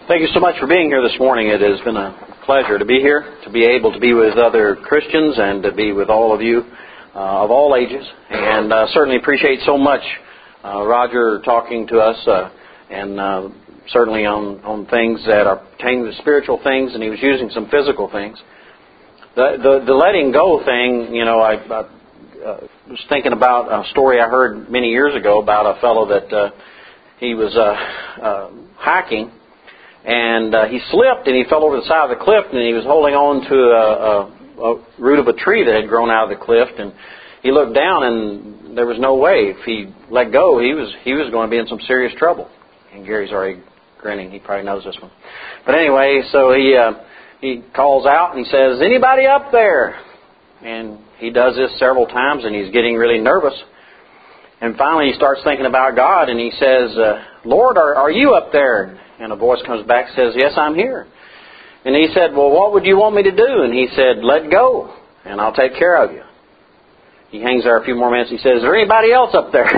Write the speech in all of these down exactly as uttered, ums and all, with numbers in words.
Thank you so much for being here this morning. It has been a pleasure to be here, to be able to be with other Christians and to be with all of you uh, of all ages. And uh, certainly appreciate so much uh, Roger talking to us uh, and uh, certainly on, on things that are pertaining to spiritual things, and he was using some physical things. The the, the letting go thing, you know, I, I uh, was thinking about a story I heard many years ago about a fellow that uh, he was uh, uh, hiking. And uh, he slipped and he fell over the side of the cliff, and he was holding on to a, a, a root of a tree that had grown out of the cliff. And he looked down, and there was no way. If he let go, he was he was going to be in some serious trouble. And Gary's already grinning. He probably knows this one. But anyway, so he uh, he calls out and he says, "Anybody up there?" And he does this several times, and he's getting really nervous. And finally, he starts thinking about God, and he says, uh, "Lord, are, are you up there?" And a voice comes back and says, "Yes, I'm here." And he said, "Well, what would you want me to do?" And he said, "Let go, and I'll take care of you." He hangs there a few more minutes. He says, "Is there anybody else up there?"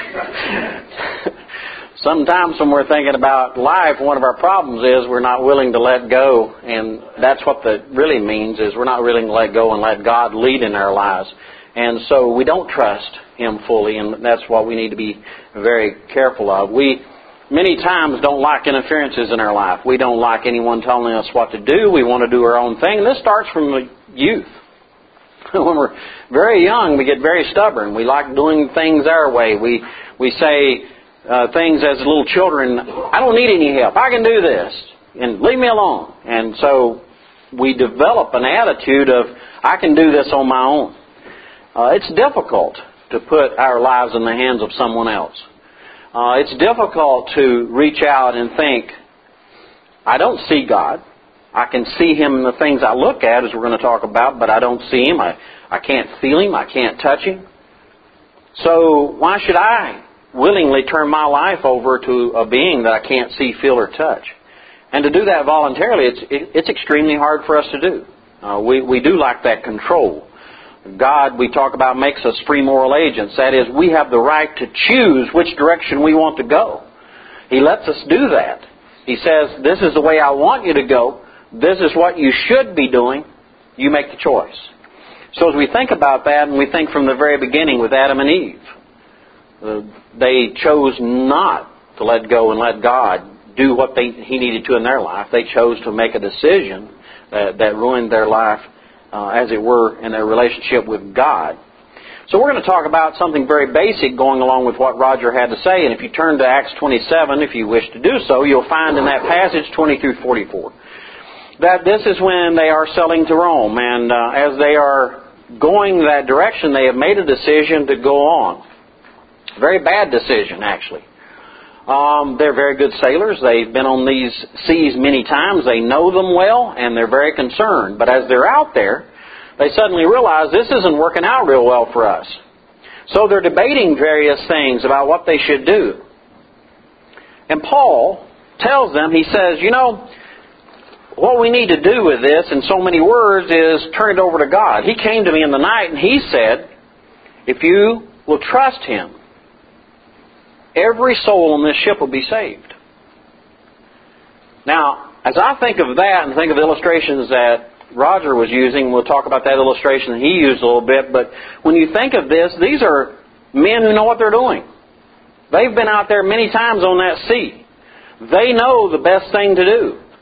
Sometimes when we're thinking about life, one of our problems is we're not willing to let go. And that's what that really means, is we're not willing to let go and let God lead in our lives. And so we don't trust Him fully, and that's what we need to be very careful of. We Many times don't like interferences in our life. We don't like anyone telling us what to do. We want to do our own thing. And this starts from the youth. When we're very young, we get very stubborn. We like doing things our way. We we say uh, things as little children, "I don't need any help. I can do this. And leave me alone." And so we develop an attitude of, "I can do this on my own." Uh, it's difficult to put our lives in the hands of someone else. Uh, it's difficult to reach out and think, "I don't see God. I can see Him in the things I look at," as we're going to talk about, but I don't see Him. I, I can't feel Him. I can't touch Him. So why should I willingly turn my life over to a being that I can't see, feel, or touch? And to do that voluntarily, it's, it, it's extremely hard for us to do. Uh, we, we do like that control. God, we talk about, makes us free moral agents. That is, we have the right to choose which direction we want to go. He lets us do that. He says, "This is the way I want you to go. This is what you should be doing. You make the choice." So as we think about that, and we think from the very beginning with Adam and Eve, uh, they chose not to let go and let God do what they, He needed to in their life. They chose to make a decision that, that ruined their life, Uh, as it were, in their relationship with God. So we're going to talk about something very basic going along with what Roger had to say. And if you turn to Acts twenty-seven, if you wish to do so, you'll find in that passage twenty through forty-four that this is when they are selling to Rome. And uh, as they are going that direction, they have made a decision to go on. Very bad decision, actually. Um, they're very good sailors. They've been on these seas many times. They know them well, and they're very concerned. But as they're out there, they suddenly realize this isn't working out real well for us. So they're debating various things about what they should do. And Paul tells them, he says, "You know, what we need to do with this, in so many words, is turn it over to God. He came to me in the night, and He said, if you will trust Him, every soul on this ship will be saved." Now, as I think of that and think of illustrations that Roger was using, we'll talk about that illustration that he used a little bit, but when you think of this, these are men who know what they're doing. They've been out there many times on that sea. They know the best thing to do.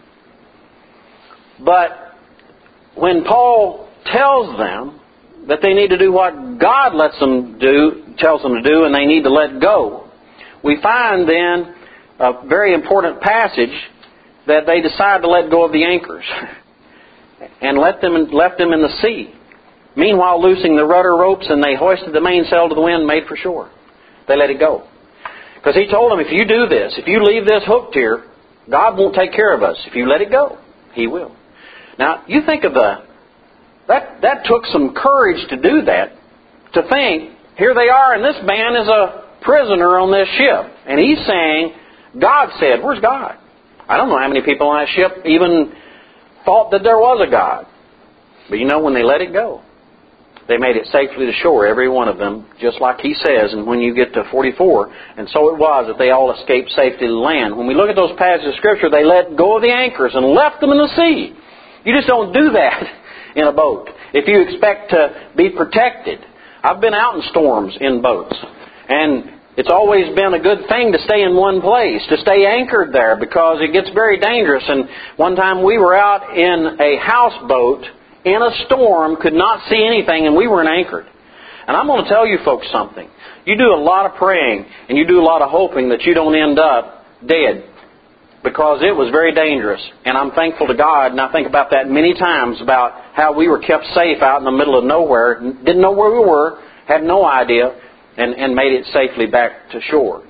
But when Paul tells them that they need to do what God lets them do, tells them to do, and they need to let go, we find then a very important passage that they decide to let go of the anchors and let them left them in the sea. Meanwhile, loosing the rudder ropes, and they hoisted the mainsail to the wind, made for shore. They let it go. Because He told them, if you do this, if you leave this hooked here, God won't take care of us. If you let it go, He will. Now, you think of the, that, that took some courage to do that, to think, here they are, and this man is a prisoner on this ship. And he's saying, God said, where's God? I don't know how many people on that ship even thought that there was a God. But you know, when they let it go, They made it safely to shore, every one of them, just like he says. And when you get to forty-four, and so it was that they all escaped safely to land. When we look at those passages of Scripture, they let go of the anchors and left them in the sea. You just don't do that in a boat if you expect to be protected. I've been out in storms in boats, and it's always been a good thing to stay in one place, to stay anchored there, because it gets very dangerous. And one time we were out in a houseboat in a storm, could not see anything, and we weren't anchored. And I'm going to tell you folks something. You do a lot of praying, and you do a lot of hoping that you don't end up dead, because it was very dangerous. And I'm thankful to God, and I think about that many times, about how we were kept safe out in the middle of nowhere, didn't know where we were, had no idea, and, and made it safely back to shore.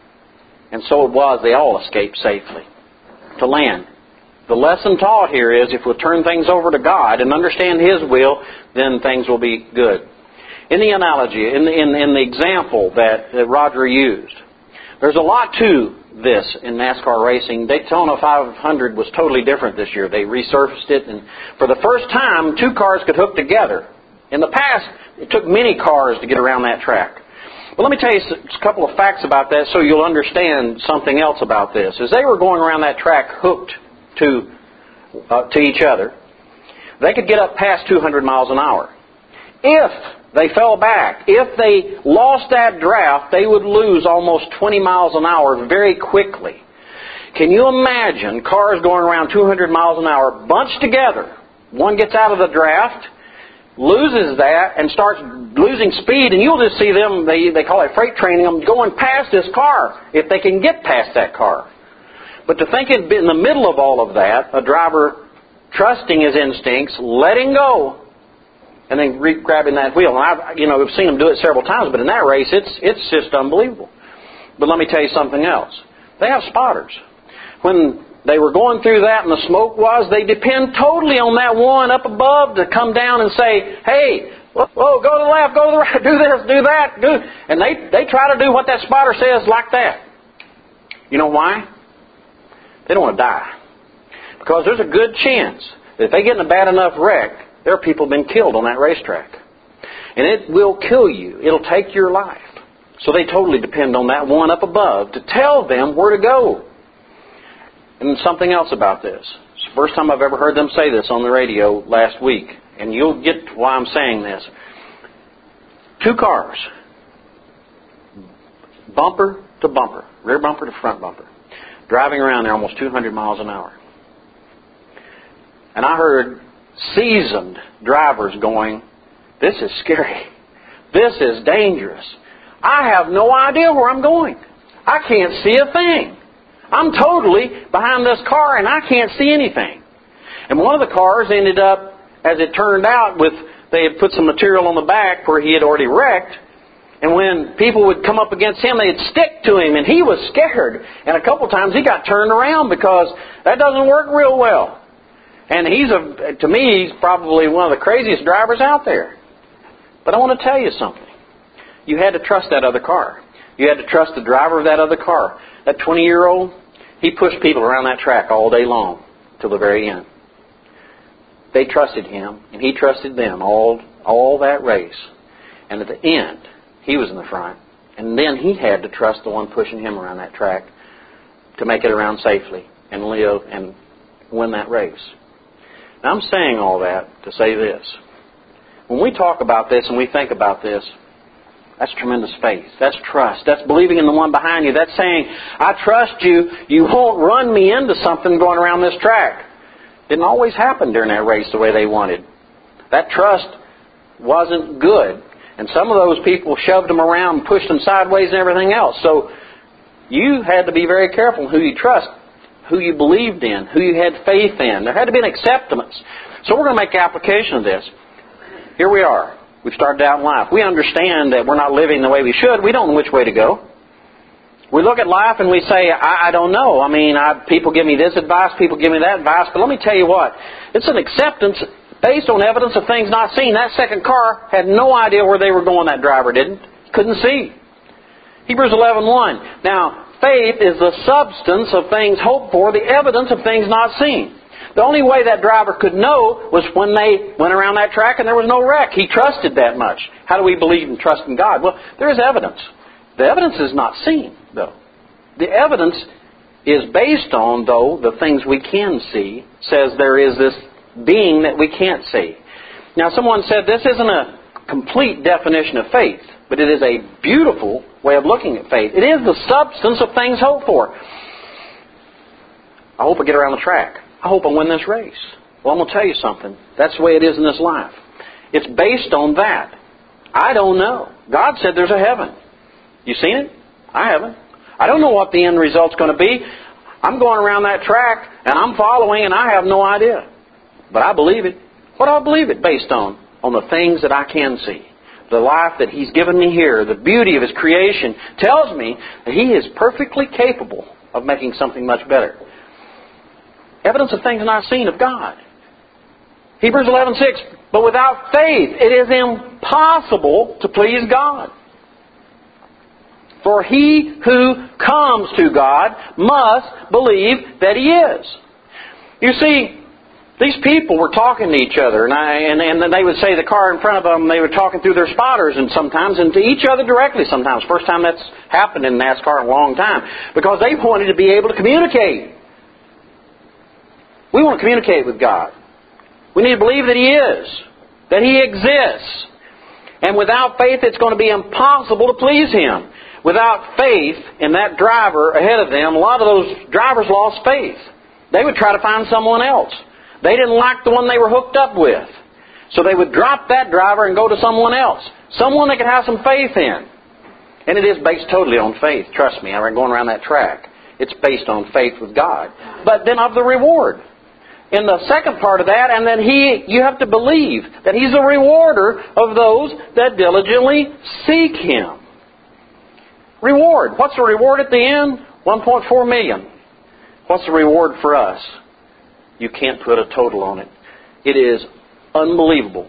And so it was, they all escaped safely to land. The lesson taught here is if we'll turn things over to God and understand His will, then things will be good. In the analogy, in the, in, in the example that, that Roger used, there's a lot to this in NASCAR racing. Daytona five hundred was totally different this year. They resurfaced it, and for the first time, two cars could hook together. In the past, it took many cars to get around that track. But let me tell you a couple of facts about that so you'll understand something else about this. As they were going around that track hooked to uh, to each other, they could get up past two hundred miles an hour. If they fell back, if they lost that draft, they would lose almost twenty miles an hour very quickly. Can you imagine cars going around two hundred miles an hour bunched together? One gets out of the draft, loses that, and starts losing speed, and you'll just see them, they, they call it freight training, them going past this car, if they can get past that car. But to think in the middle of all of that, a driver trusting his instincts, letting go, and then re- grabbing that wheel. And I've, you know, I've seen them do it several times, but in that race, it's it's just unbelievable. But let me tell you something else. They have spotters. When they were going through that and the smoke was, they depend totally on that one up above to come down and say, hey, whoa, go to the left, go to the right, do this, do that, do. And they, they try to do what that spotter says like that. You know why? They don't want to die. Because there's a good chance that if they get in a bad enough wreck, there are people been killed on that racetrack. And it will kill you. It'll take your life. So they totally depend on that one up above to tell them where to go. And something else about this. It's the first time I've ever heard them say this on the radio last week. And you'll get why I'm saying this. Two cars. Bumper to bumper. Rear bumper to front bumper. Driving around there almost two hundred miles an hour. And I heard seasoned drivers going, this is scary. This is dangerous. I have no idea where I'm going. I can't see a thing. I'm totally behind this car and I can't see anything. And one of the cars ended up, as it turned out, with they had put some material on the back where he had already wrecked. And when people would come up against him, they'd stick to him, and he was scared. And a couple times he got turned around because that doesn't work real well. And he's, a, to me, he's probably one of the craziest drivers out there. But I want to tell you something. You had to trust that other car. You had to trust the driver of that other car. That twenty-year-old, he pushed people around that track all day long till the very end. They trusted him, and he trusted them all, all that race. And at the end, he was in the front. And then he had to trust the one pushing him around that track to make it around safely and live and win that race. Now, I'm saying all that to say this. When we talk about this and we think about this, that's tremendous faith. That's trust. That's believing in the one behind you. That's saying, I trust you. You won't run me into something going around this track. Didn't always happen during that race the way they wanted. That trust wasn't good. And some of those people shoved them around and pushed them sideways and everything else. So you had to be very careful who you trust, who you believed in, who you had faith in. There had to be an acceptance. So we're going to make application of this. Here we are. We've started out in life. We understand that we're not living the way we should. We don't know which way to go. We look at life and we say, I, I don't know. I mean, I, people give me this advice, people give me that advice. But let me tell you what. It's an acceptance based on evidence of things not seen. That second car had no idea where they were going, that driver didn't. Couldn't see. Hebrews eleven one. Now, faith is the substance of things hoped for, the evidence of things not seen. The only way that driver could know was when they went around that track and there was no wreck. He trusted that much. How do we believe and trust in God? Well, there is evidence. The evidence is not seen, though. The evidence is based on, though, the things we can see, says there is this being that we can't see. Now, someone said this isn't a complete definition of faith, but it is a beautiful way of looking at faith. It is the substance of things hoped for. I hope I get around the track. I hope I win this race. Well, I'm going to tell you something. That's the way it is in this life. It's based on that. I don't know. God said there's a heaven. You seen it? I haven't. I don't know what the end result's going to be. I'm going around that track and I'm following and I have no idea. But I believe it. What do I believe it based on? On the things that I can see. The life that He's given me here, the beauty of His creation, tells me that He is perfectly capable of making something much better. Evidence of things not seen of God. Hebrews eleven six, but without faith it is impossible to please God. For he who comes to God must believe that He is. You see, these people were talking to each other, and, I, and, and they would say the car in front of them, they were talking through their spotters and sometimes, and to each other directly sometimes. First time that's happened in NASCAR in a long time. Because they wanted to be able to communicate. We want to communicate with God. We need to believe that He is, that He exists. And without faith, it's going to be impossible to please Him. Without faith in that driver ahead of them, a lot of those drivers lost faith. They would try to find someone else. They didn't like the one they were hooked up with. So they would drop that driver and go to someone else. Someone they could have some faith in. And it is based totally on faith. Trust me, I'm going around that track. It's based on faith with God. But then of the reward. In the second part of that, and then He, you have to believe that He's a rewarder of those that diligently seek Him. Reward. What's the reward at the end? one point four million. What's the reward for us? You can't put a total on it. It is unbelievable,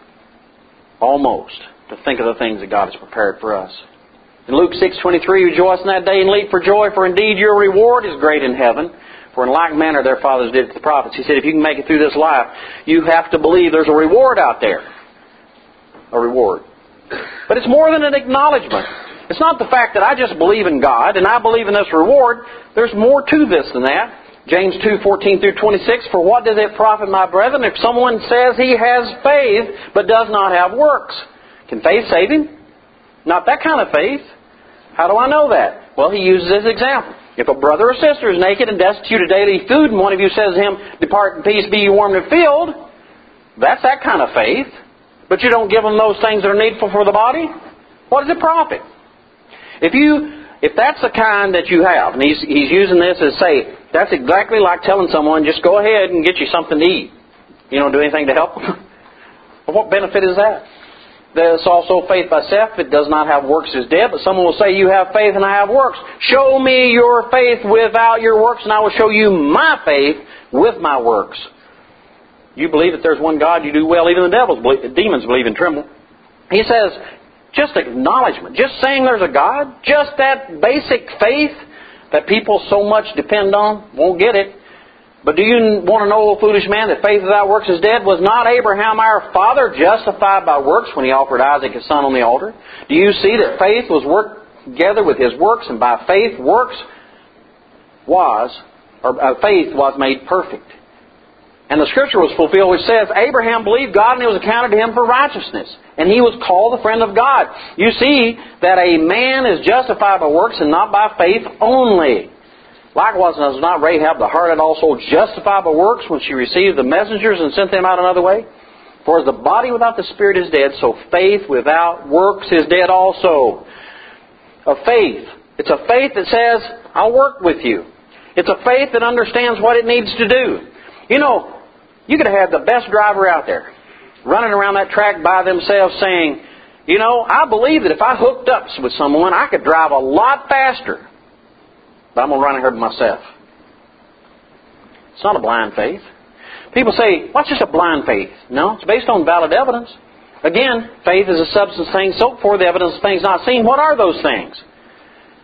almost, to think of the things that God has prepared for us. In Luke six twenty-three, rejoice in that day and leap for joy, for indeed your reward is great in heaven. For in like manner their fathers did to the prophets. He said, if you can make it through this life, you have to believe there's a reward out there. A reward. But it's more than an acknowledgement. It's not the fact that I just believe in God and I believe in this reward. There's more to this than that. James two fourteen through twenty-six, for what does it profit, my brethren, if someone says he has faith but does not have works? Can faith save him? Not that kind of faith. How do I know that? Well, he uses this example. If a brother or sister is naked and destitute of daily food, and one of you says to him, depart in peace, be ye warmed and filled, that's that kind of faith. But you don't give them those things that are needful for the body? What does it profit? If you, if that's the kind that you have, and he's, he's using this as say, that's exactly like telling someone, just go ahead and get you something to eat. You don't do anything to help them? Well, what benefit is that? There's also faith by self. If it does not have works is dead. But someone will say, you have faith and I have works. Show me your faith without your works and I will show you my faith with my works. You believe that there's one God, you do well. Even the devils, believe, the demons believe and tremble. He says, just acknowledgement, just saying there's a God, just that basic faith that people so much depend on, won't get it. But do you want to know, O foolish man, that faith without works is dead? Was not Abraham our father justified by works when he offered Isaac his son on the altar? Do you see that faith was worked together with his works, and by faith works was, or uh, faith was made perfect. And the scripture was fulfilled which says, Abraham believed God and it was accounted to him for righteousness. And he was called the friend of God. You see that a man is justified by works and not by faith only. Likewise, was not Rahab the harlot also justified by works when she received the messengers and sent them out another way? For as the body without the spirit is dead, so faith without works is dead also. A faith. It's a faith that says, I'll work with you. It's a faith that understands what it needs to do. You know, you could have the best driver out there running around that track by themselves saying, you know, I believe that if I hooked up with someone, I could drive a lot faster. But I'm going to run ahead of myself. It's not a blind faith. People say, what's just a blind faith? No, it's based on valid evidence. Again, faith is a substance of things hoped for, the evidence of things not seen. What are those things?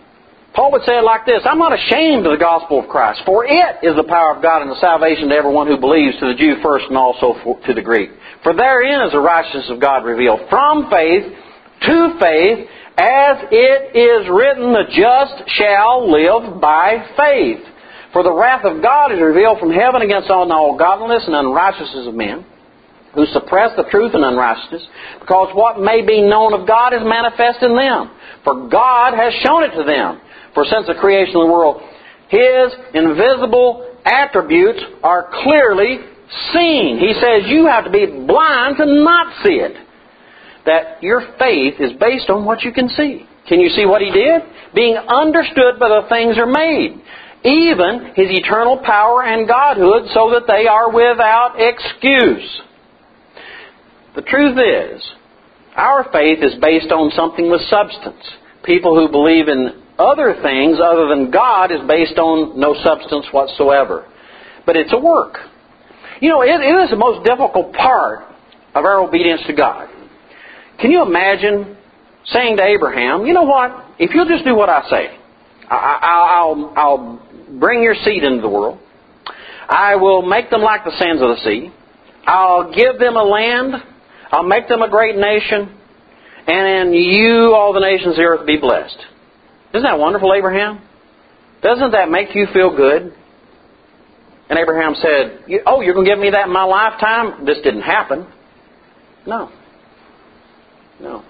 Paul would say it like this, I'm not ashamed of the gospel of Christ, for it is the power of God and the salvation to everyone who believes, to the Jew first and also for, to the Greek. For therein is the righteousness of God revealed, from faith to faith, as it is written, the just shall live by faith. For the wrath of God is revealed from heaven against all ungodliness and unrighteousness of men, who suppress the truth in unrighteousness, because what may be known of God is manifest in them. For God has shown it to them. For since the creation of the world, His invisible attributes are clearly seen. He says you have to be blind to not see it. That your faith is based on what you can see. Can you see what He did? Being understood by the things are made, even His eternal power and Godhood, so that they are without excuse. The truth is, our faith is based on something with substance. People who believe in other things other than God is based on no substance whatsoever. But it's a work. You know, it, it is the most difficult part of our obedience to God. Can you imagine saying to Abraham, you know what, if you'll just do what I say, I, I, I'll, I'll bring your seed into the world. I will make them like the sands of the sea. I'll give them a land. I'll make them a great nation. And in you, all the nations of the earth, be blessed. Isn't that wonderful, Abraham? Doesn't that make you feel good? And Abraham said, oh, you're going to give me that in my lifetime? This didn't happen. No. No.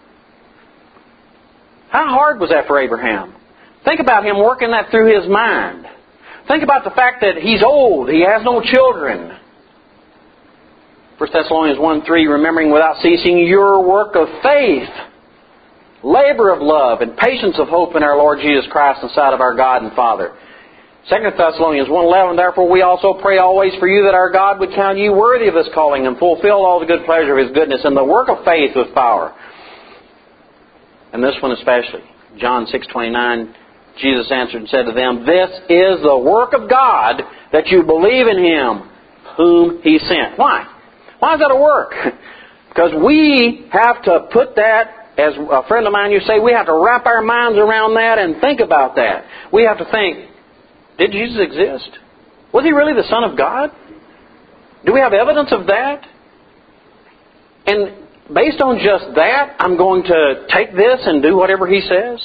How hard was that for Abraham? Think about him working that through his mind. Think about the fact that he's old. He has no children. First Thessalonians one three, remembering without ceasing your work of faith, labor of love, and patience of hope in our Lord Jesus Christ in the sight of our God and Father. Second Thessalonians one eleven, therefore we also pray always for you that our God would count you worthy of His calling and fulfill all the good pleasure of His goodness and the work of faith with power. And this one especially, John six twenty-nine, Jesus answered and said to them, this is the work of God, that you believe in Him whom He sent. Why? Why is that a work? Because we have to put that, as a friend of mine used to say, we have to wrap our minds around that and think about that. We have to think, did Jesus exist? Was He really the Son of God? Do we have evidence of that? And based on just that, I'm going to take this and do whatever He says?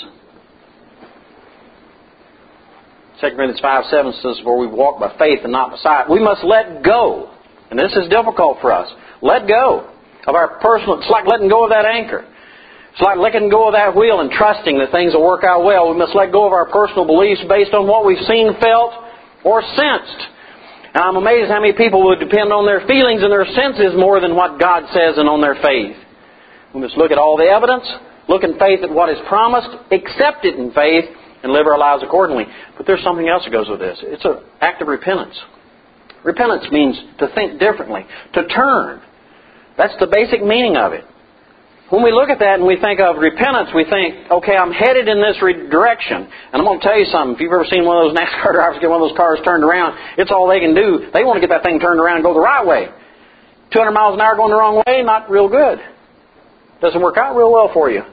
Second Corinthians five seven says, for we walk by faith and not by sight. We must let go. And this is difficult for us. Let go of our personal... It's like letting go of that anchor. It's like letting go of that wheel and trusting that things will work out well. We must let go of our personal beliefs based on what we've seen, felt, or sensed. And I'm amazed how many people would depend on their feelings and their senses more than what God says and on their faith. We must look at all the evidence, look in faith at what is promised, accept it in faith, and live our lives accordingly. But there's something else that goes with this. It's an act of repentance. Repentance means to think differently, to turn. That's the basic meaning of it. When we look at that and we think of repentance, we think, okay, I'm headed in this re- direction. And I'm going to tell you something. If you've ever seen one of those NASCAR drivers get one of those cars turned around, it's all they can do. They want to get that thing turned around and go the right way. two hundred miles an hour going the wrong way, not real good. Doesn't work out real well for you.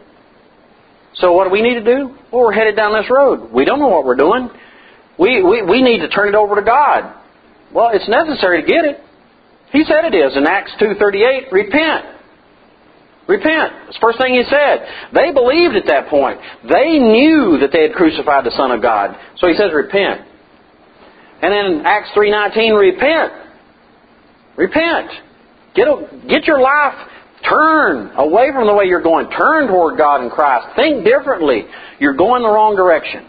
So what do we need to do? Well, we're headed down this road. We don't know what we're doing. We, we, we need to turn it over to God. Well, it's necessary to get it. He said it is in Acts two thirty-eight, repent. Repent. That's the first thing He said. They believed at that point. They knew that they had crucified the Son of God. So He says repent. And then in Acts three nineteen, repent. Repent. Get, a, get your life, turn away from the way you're going. Turn toward God and Christ. Think differently. You're going the wrong direction.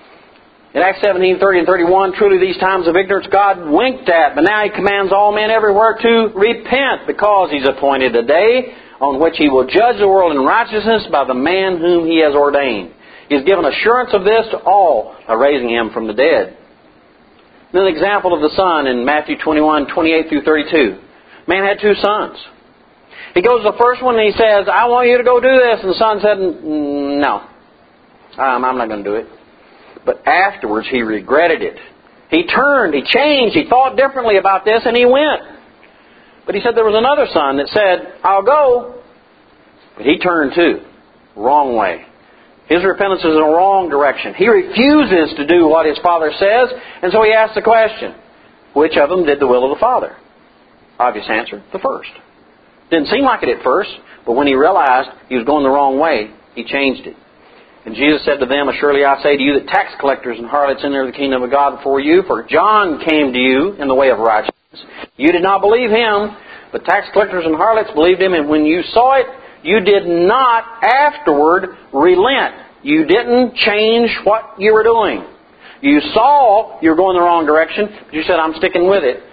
In Acts seventeen thirty and thirty-one, truly these times of ignorance God winked at, but now He commands all men everywhere to repent, because He's appointed a day on which He will judge the world in righteousness by the man whom He has ordained. He has given assurance of this to all by raising Him from the dead. Then an example of the Son in Matthew twenty-one twenty-eight through thirty-two. Man had two sons. He goes to the first one and he says, I want you to go do this. And the son said, no, um, I'm not going to do it. But afterwards he regretted it. He turned, he changed, he thought differently about this, and he went. But he said there was another son that said, I'll go. But he turned too. Wrong way. His repentance is in the wrong direction. He refuses to do what his Father says, and so he asks the question, which of them did the will of the Father? Obvious answer, the first. Didn't seem like it at first, but when he realized he was going the wrong way, he changed it. And Jesus said to them, Surely I say to you that tax collectors and harlots enter the kingdom of God before you, for John came to you in the way of righteousness. You did not believe him, but tax collectors and harlots believed him, and when you saw it, you did not afterward relent. You didn't change what you were doing. You saw you were going the wrong direction, but you said, I'm sticking with it.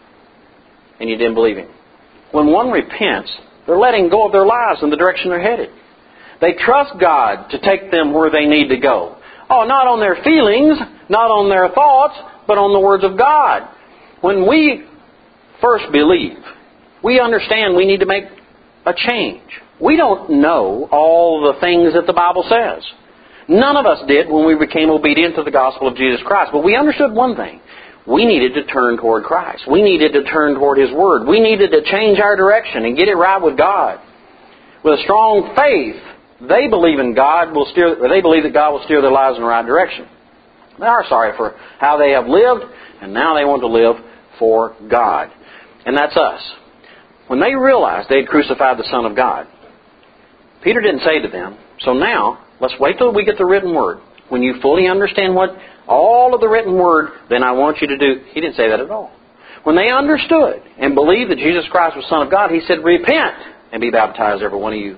And you didn't believe him. When one repents, they're letting go of their lives and the direction they're headed. They trust God to take them where they need to go. Oh, not on their feelings, not on their thoughts, but on the words of God. When we first believe, we understand we need to make a change. We don't know all the things that the Bible says. None of us did when we became obedient to the gospel of Jesus Christ. But we understood one thing. We needed to turn toward Christ. We needed to turn toward His Word. We needed to change our direction and get it right with God. With a strong faith, they believe in God will steer. They believe that God will steer their lives in the right direction. They are sorry for how they have lived, and now they want to live for God. And that's us. When they realized they had crucified the Son of God, Peter didn't say to them, so now, let's wait till we get the written Word. When you fully understand what all of the written Word, then I want you to do. He didn't say that at all. When they understood and believed that Jesus Christ was Son of God, He said, repent and be baptized, every one of you.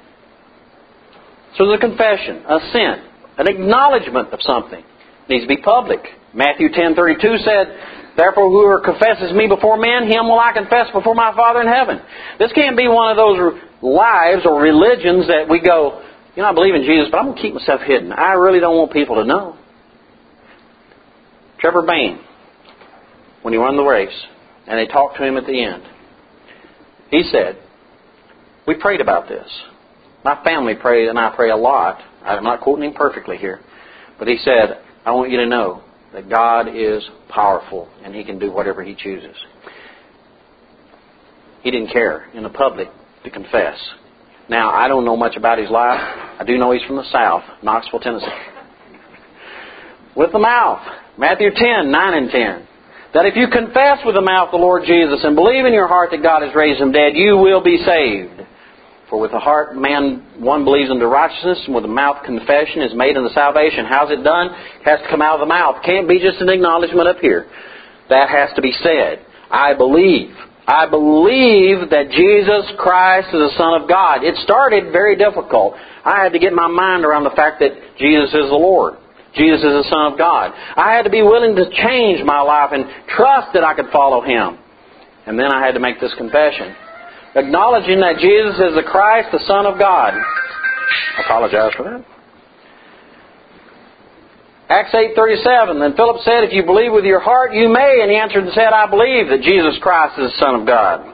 So there's a confession, a sin, an acknowledgement of something. It needs to be public. Matthew ten thirty-two said, Therefore whoever confesses me before men, him will I confess before my Father in heaven. This can't be one of those lives or religions that we go, you know, I believe in Jesus, but I'm going to keep myself hidden. I really don't want people to know. Trevor Bain, when he won the race, and they talked to him at the end, he said, we prayed about this. My family prayed, and I pray a lot. I'm not quoting him perfectly here. But he said, I want you to know that God is powerful, and He can do whatever He chooses. He didn't care in the public to confess. Now, I don't know much about his life. I do know he's from the South, Knoxville, Tennessee. With the mouth, Matthew ten, nine and ten. That if you confess with the mouth the Lord Jesus and believe in your heart that God has raised Him dead, you will be saved. For with the heart man, one believes unto righteousness, and with the mouth confession is made unto salvation. How's it done? It has to come out of the mouth. It can't be just an acknowledgement up here. That has to be said. I believe. I believe that Jesus Christ is the Son of God. It started very difficult. I had to get my mind around the fact that Jesus is the Lord. Jesus is the Son of God. I had to be willing to change my life and trust that I could follow Him. And then I had to make this confession, acknowledging that Jesus is the Christ, the Son of God. I apologize for that. Acts eight thirty-seven. Then Philip said, if you believe with your heart, you may. And he answered and said, I believe that Jesus Christ is the Son of God.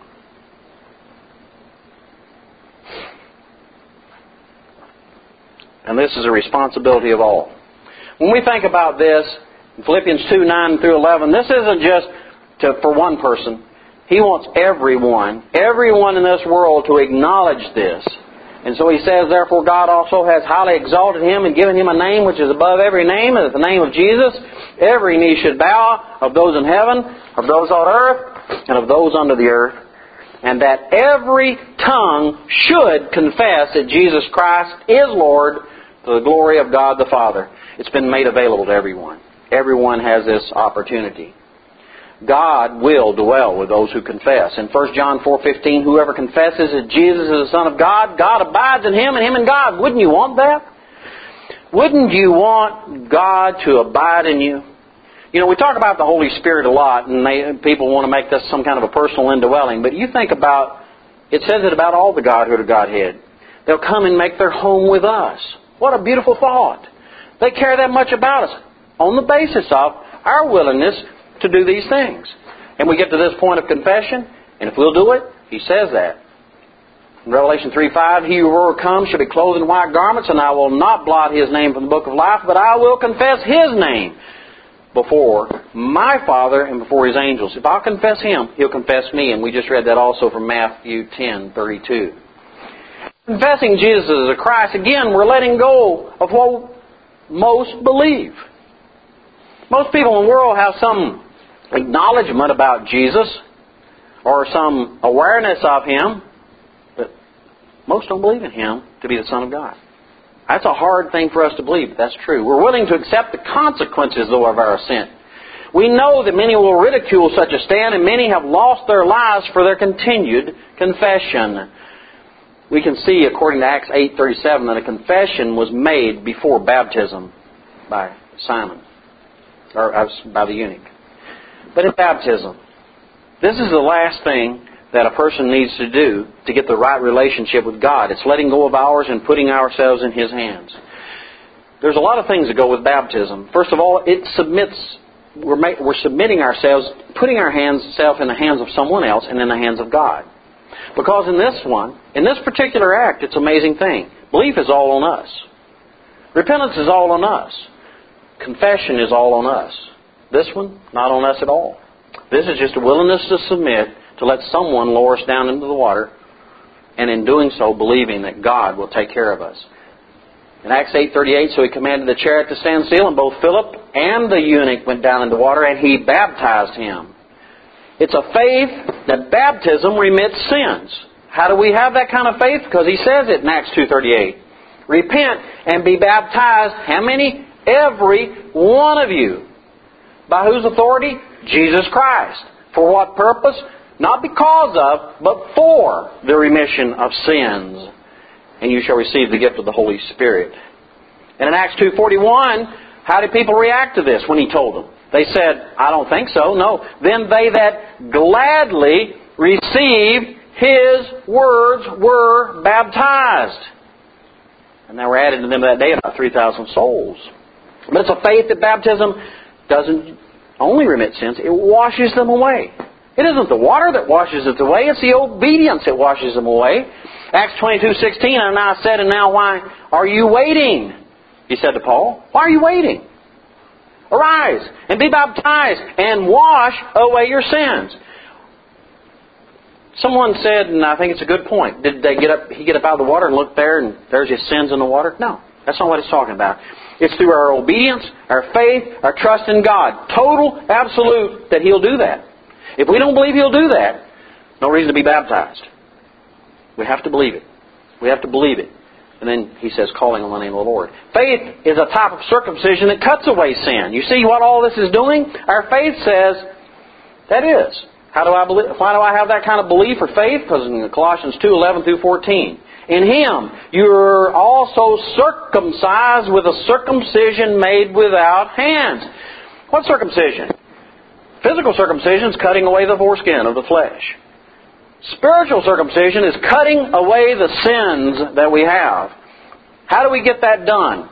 And this is a responsibility of all. When we think about this, in Philippians two, nine through eleven, this isn't just to, for one person. He wants everyone, everyone in this world to acknowledge this. And so he says, therefore God also has highly exalted Him and given Him a name which is above every name, and at the name of Jesus every knee should bow, of those in heaven, of those on earth, and of those under the earth. And that every tongue should confess that Jesus Christ is Lord, to the glory of God the Father. It's been made available to everyone. Everyone has this opportunity. God will dwell with those who confess. In First John four fifteen, whoever confesses that Jesus is the Son of God, God abides in him and him in God. Wouldn't you want that? Wouldn't you want God to abide in you? You know, we talk about the Holy Spirit a lot, and they, people want to make this some kind of a personal indwelling. But you think about, it says it about all the Godhood of Godhead. They'll come and make their home with us. What a beautiful thought. They care that much about us on the basis of our willingness to do these things. And we get to this point of confession, and if we'll do it, He says that. In Revelation three five, he who overcomes shall be clothed in white garments, and I will not blot his name from the book of life, but I will confess his name before my Father and before His angels. If I'll confess Him, He'll confess me. And we just read that also from Matthew ten thirty-two. Confessing Jesus as a Christ, again, we're letting go of what most believe. Most people in the world have some acknowledgement about Jesus or some awareness of Him, but most don't believe in Him to be the Son of God. That's a hard thing for us to believe, but that's true. We're willing to accept the consequences, though, of our sin. We know that many will ridicule such a stand, and many have lost their lives for their continued confession. We can see, according to Acts eight thirty-seven, that a confession was made before baptism by Simon, or by the eunuch. But in baptism, this is the last thing that a person needs to do to get the right relationship with God. It's letting go of ours and putting ourselves in His hands. There's a lot of things that go with baptism. First of all, it submits. We're, ma- we're submitting ourselves, putting our hands, self in the hands of someone else and in the hands of God. Because in this one, in this particular act, it's an amazing thing. Belief is all on us. Repentance is all on us. Confession is all on us. This one, not on us at all. This is just a willingness to submit, to let someone lower us down into the water, and in doing so, believing that God will take care of us. In Acts eight thirty-eight, so He commanded the chariot to stand still, and both Philip and the eunuch went down into the water, and He baptized him. It's a faith that baptism remits sins. How do we have that kind of faith? Because He says it in Acts two thirty-eight. Repent and be baptized. How many? Every one of you. By whose authority? Jesus Christ. For what purpose? Not because of, but for the remission of sins. And you shall receive the gift of the Holy Spirit. And in Acts two forty-one, how did people react to this when He told them? They said, I don't think so. No. Then they that gladly received His words were baptized. And there were added to them that day about three thousand souls. But it's a faith that baptism doesn't only remit sins, it washes them away. It isn't the water that washes it away, it's the obedience that washes them away. Acts twenty-two sixteen, and I said, and now why are you waiting? He said to Paul, why are you waiting? Arise and be baptized and wash away your sins. Someone said, and I think it's a good point, did they get up? He get up out of the water and look there and there's his sins in the water? No, that's not what it's talking about. It's through our obedience, our faith, our trust in God. Total, absolute, that He'll do that. If we don't believe He'll do that, no reason to be baptized. We have to believe it. We have to believe it. And then He says, calling on the name of the Lord. Faith is a type of circumcision that cuts away sin. You see what all this is doing? Our faith says, that is. How do I believe? Why do I have that kind of belief or faith? Because in Colossians two eleven through fourteen, in Him you're also circumcised with a circumcision made without hands. What circumcision? Physical circumcision is cutting away the foreskin of the flesh. Spiritual circumcision is cutting away the sins that we have. How do we get that done?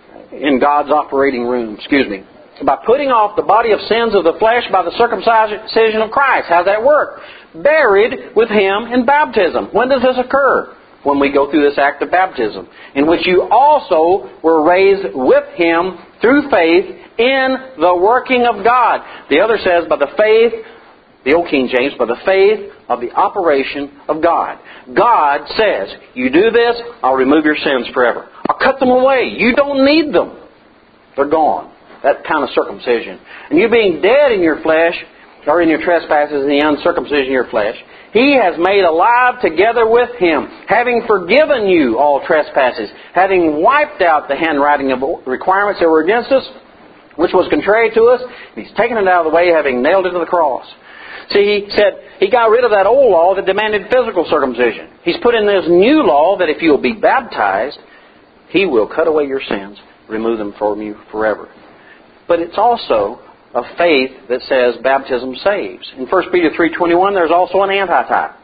In God's operating room, excuse me. By putting off the body of sins of the flesh by the circumcision of Christ. How does that work? Buried with Him in baptism. When does this occur? When we go through this act of baptism, in which you also were raised with Him through faith in the working of God. The other says, by the faith, the Old King James, by the faith of the operation of God. God says, you do this, I'll remove your sins forever. I'll cut them away. You don't need them. They're gone. That kind of circumcision. And you being dead in your flesh, or in your trespasses and the uncircumcision of your flesh, He has made alive together with Him, having forgiven you all trespasses, having wiped out the handwriting of requirements that were against us, which was contrary to us, and He's taken it out of the way, having nailed it to the cross. See, He said He got rid of that old law that demanded physical circumcision. He's put in this new law that if you will be baptized, He will cut away your sins, remove them from you forever. But it's also a faith that says baptism saves. In First Peter three twenty-one, there's also an antitype.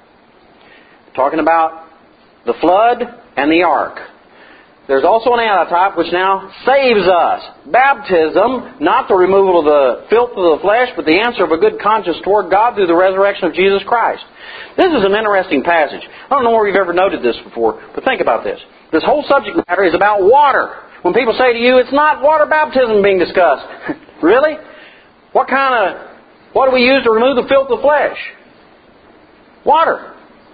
Talking about the flood and the ark. There's also an antitype which now saves us. Baptism, not the removal of the filth of the flesh, but the answer of a good conscience toward God through the resurrection of Jesus Christ. This is an interesting passage. I don't know where you've ever noted this before, but think about this. This whole subject matter is about water. When people say to you, it's not water baptism being discussed. Really? What kind of, what do we use to remove the filth of the flesh? Water.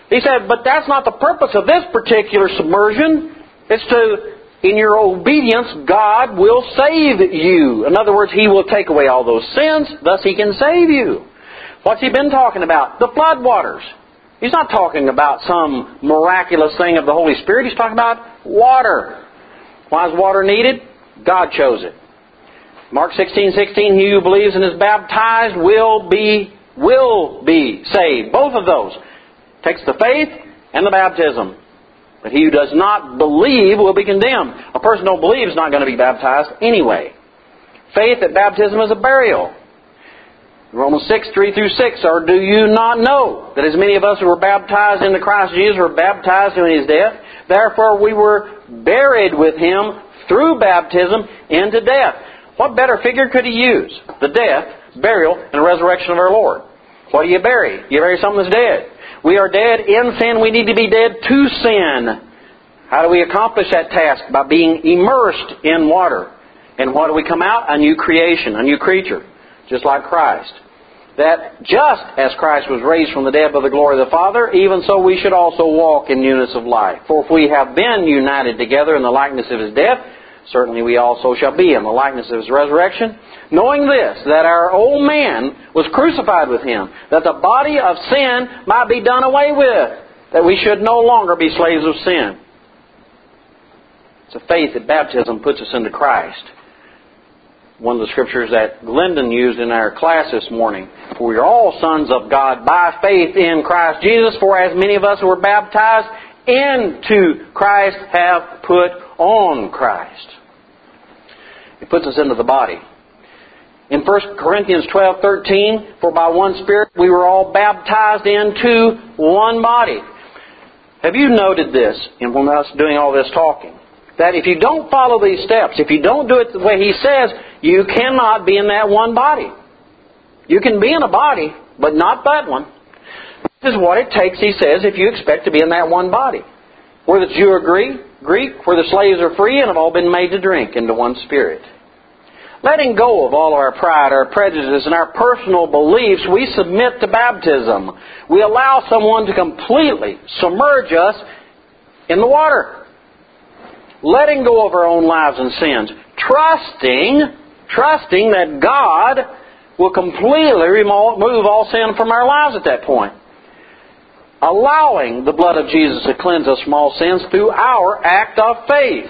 He said, but that's not the purpose of this particular submersion. It's to, in your obedience, God will save you. In other words, He will take away all those sins, thus He can save you. What's He been talking about? The flood waters. He's not talking about some miraculous thing of the Holy Spirit. He's talking about water. Why is water needed? God chose it. Mark sixteen sixteen, he who believes and is baptized will be, will be saved. Both of those. Takes the faith and the baptism. But he who does not believe will be condemned. A person who don't believe is not going to be baptized anyway. Faith at baptism is a burial. Romans six, three through six, or do you not know that as many of us who were baptized into Christ Jesus were baptized in His death? Therefore we were buried with Him through baptism into death. What better figure could he use? The death, burial, and resurrection of our Lord. What do you bury? You bury something that's dead. We are dead in sin. We need to be dead to sin. How do we accomplish that task? By being immersed in water. And what do we come out? A new creation, a new creature. Just like Christ. That just as Christ was raised from the dead by the glory of the Father, even so we should also walk in newness of life. For if we have been united together in the likeness of His death, certainly we also shall be in the likeness of His resurrection, knowing this, that our old man was crucified with Him, that the body of sin might be done away with, that we should no longer be slaves of sin. So faith at baptism puts us into Christ. One of the scriptures that Glendon used in our class this morning, for we are all sons of God by faith in Christ Jesus, for as many of us who were baptized into Christ have put on Christ. It puts us into the body. In First Corinthians twelve thirteen, for by one Spirit we were all baptized into one body. Have you noted this in when us doing all this talking? That if you don't follow these steps, if you don't do it the way He says, you cannot be in that one body. You can be in a body, but not that one. This is what it takes, he says, if you expect to be in that one body. Where the Jew or Greek, Greek, where the slaves are free and have all been made to drink into one Spirit. Letting go of all of our pride, our prejudices, and our personal beliefs, we submit to baptism. We allow someone to completely submerge us in the water. Letting go of our own lives and sins. Trusting, trusting that God will completely remove all sin from our lives at that point. Allowing the blood of Jesus to cleanse us from all sins through our act of faith.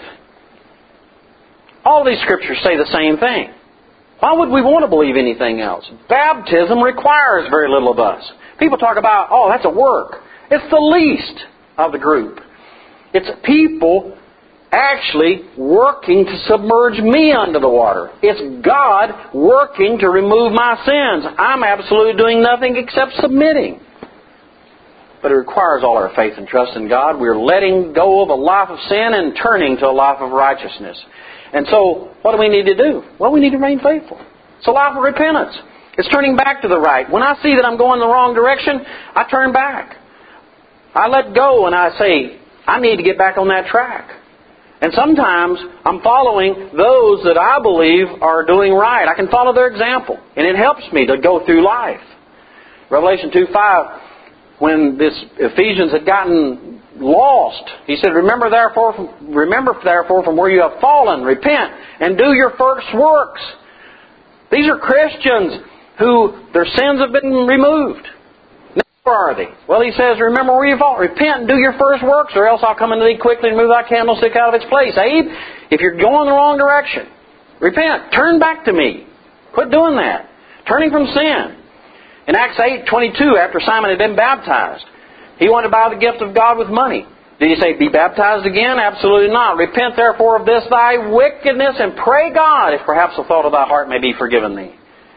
All these scriptures say the same thing. Why would we want to believe anything else? Baptism requires very little of us. People talk about, oh, that's a work. It's the least of the group. It's people actually working to submerge me under the water. It's God working to remove my sins. I'm absolutely doing nothing except submitting. But it requires all our faith and trust in God. We're letting go of a life of sin and turning to a life of righteousness. And so, what do we need to do? Well, we need to remain faithful. It's a life of repentance. It's turning back to the right. When I see that I'm going the wrong direction, I turn back. I let go and I say, I need to get back on that track. And sometimes I'm following those that I believe are doing right. I can follow their example. And it helps me to go through life. Revelation two five, when this Ephesians had gotten lost, he said, Remember therefore, from, remember therefore from where you have fallen, repent, and do your first works. These are Christians who their sins have been removed. Where are they? Well, he says, remember where you fall. Repent and do your first works, or else I'll come unto thee quickly and move thy candlestick out of its place. Abe, if you're going the wrong direction, repent. Turn back to me. Quit doing that. Turning from sin. In Acts eight twenty-two, after Simon had been baptized, he wanted to buy the gift of God with money. Did he say, be baptized again? Absolutely not. Repent therefore of this thy wickedness, and pray God, if perhaps the thought of thy heart may be forgiven thee.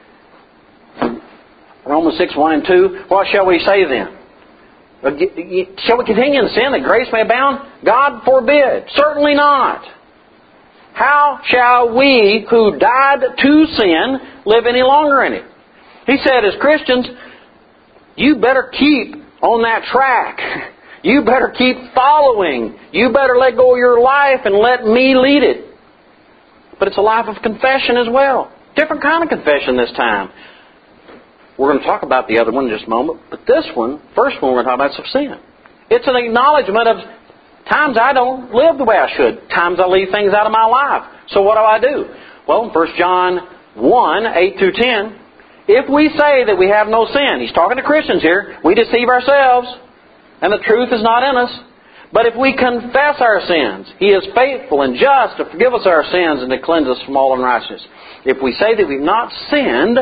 Romans six, one and two, what shall we say then? Shall we continue in sin that grace may abound? God forbid. Certainly not. How shall we who died to sin live any longer in it? He said, as Christians, you better keep on that track. You better keep following. You better let go of your life and let me lead it. But it's a life of confession as well. Different kind of confession this time. We're going to talk about the other one in just a moment. But this one, first one, we're going to talk about is of sin. It's an acknowledgement of times I don't live the way I should. Times I leave things out of my life. So what do I do? Well, in First John one, eight through ten, if we say that we have no sin, he's talking to Christians here, we deceive ourselves, and the truth is not in us. But if we confess our sins, He is faithful and just to forgive us our sins and to cleanse us from all unrighteousness. If we say that we've not sinned,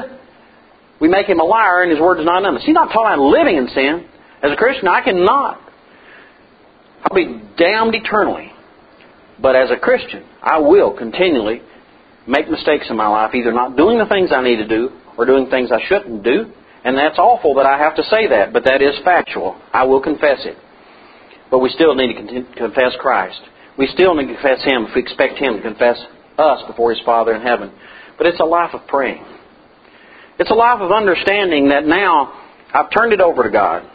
we make Him a liar and His word is not in us. He's not talking about living in sin. As a Christian, I cannot. I'll be damned eternally. But as a Christian, I will continually make mistakes in my life, either not doing the things I need to do or doing things I shouldn't do. And that's awful that I have to say that, but that is factual. I will confess it. But we still need to confess Christ. We still need to confess Him if we expect Him to confess us before His Father in heaven. But it's a life of praying. It's a life of understanding that now I've turned it over to God.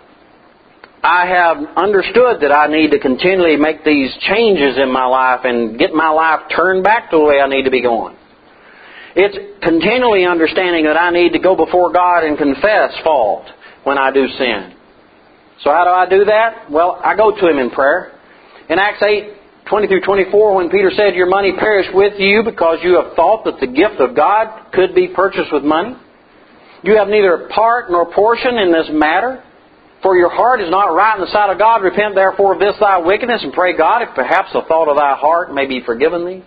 I have understood that I need to continually make these changes in my life and get my life turned back to the way I need to be going. It's continually understanding that I need to go before God and confess fault when I do sin. So how do I do that? Well, I go to Him in prayer. In Acts eight, twenty through twenty-four, when Peter said, "Your money perished with you because you have thought that the gift of God could be purchased with money. You have neither part nor portion in this matter. For your heart is not right in the sight of God. Repent therefore of this thy wickedness, and pray God, if perhaps the thought of thy heart may be forgiven thee.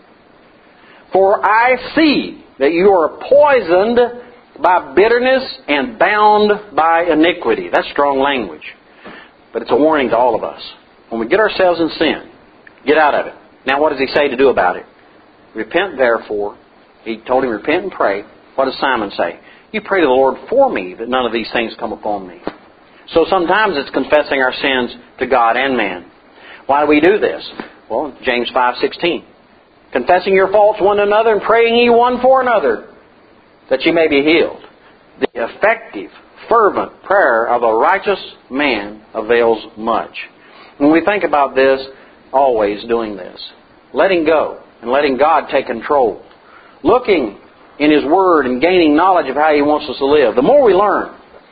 For I see that you are poisoned by bitterness and bound by iniquity." That's strong language. But it's a warning to all of us. When we get ourselves in sin, get out of it. Now what does He say to do about it? Repent therefore. He told him, repent and pray. What does Simon say? You pray to the Lord for me that none of these things come upon me. So sometimes it's confessing our sins to God and man. Why do we do this? Well, James five sixteen. Confessing your faults one to another and praying ye one for another, that ye may be healed. The effective, fervent prayer of a righteous man avails much. When we think about this, always doing this. Letting go and letting God take control. Looking in His Word and gaining knowledge of how He wants us to live. The more we learn,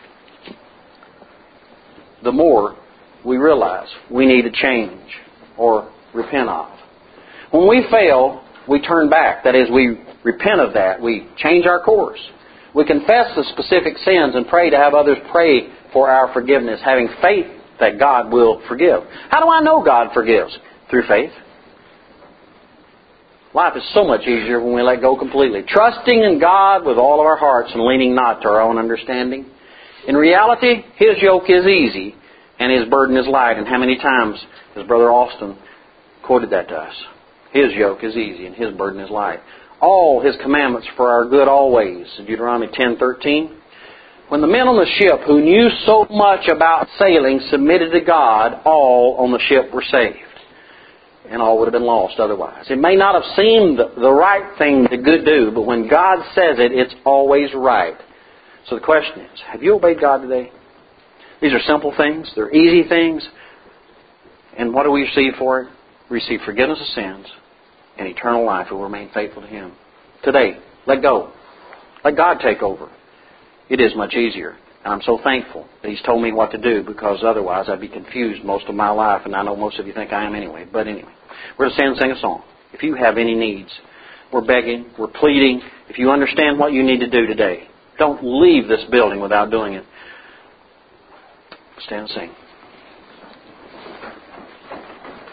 the more we realize we need to change or repent of. When we fail, we turn back. That is, we repent of that. We change our course. We confess the specific sins and pray to have others pray for our forgiveness, having faith that God will forgive. How do I know God forgives? Through faith. Life is so much easier when we let go completely. Trusting in God with all of our hearts and leaning not to our own understanding. In reality, His yoke is easy and His burden is light. And how many times has Brother Austin quoted that to us? His yoke is easy and His burden is light. All His commandments for our good always. Deuteronomy ten thirteen. When the men on the ship who knew so much about sailing submitted to God, all on the ship were saved. And all would have been lost otherwise. It may not have seemed the right thing to do, but when God says it, it's always right. So the question is, have you obeyed God today? These are simple things. They're easy things. And what do we receive for it? We receive forgiveness of sins and eternal life who will remain faithful to Him. Today, let go. Let God take over. It is much easier. And I'm so thankful that He's told me what to do, because otherwise I'd be confused most of my life, and I know most of you think I am anyway. But anyway, we're going to stand and sing a song. If you have any needs, we're begging, we're pleading. If you understand what you need to do today, don't leave this building without doing it. Stand and sing.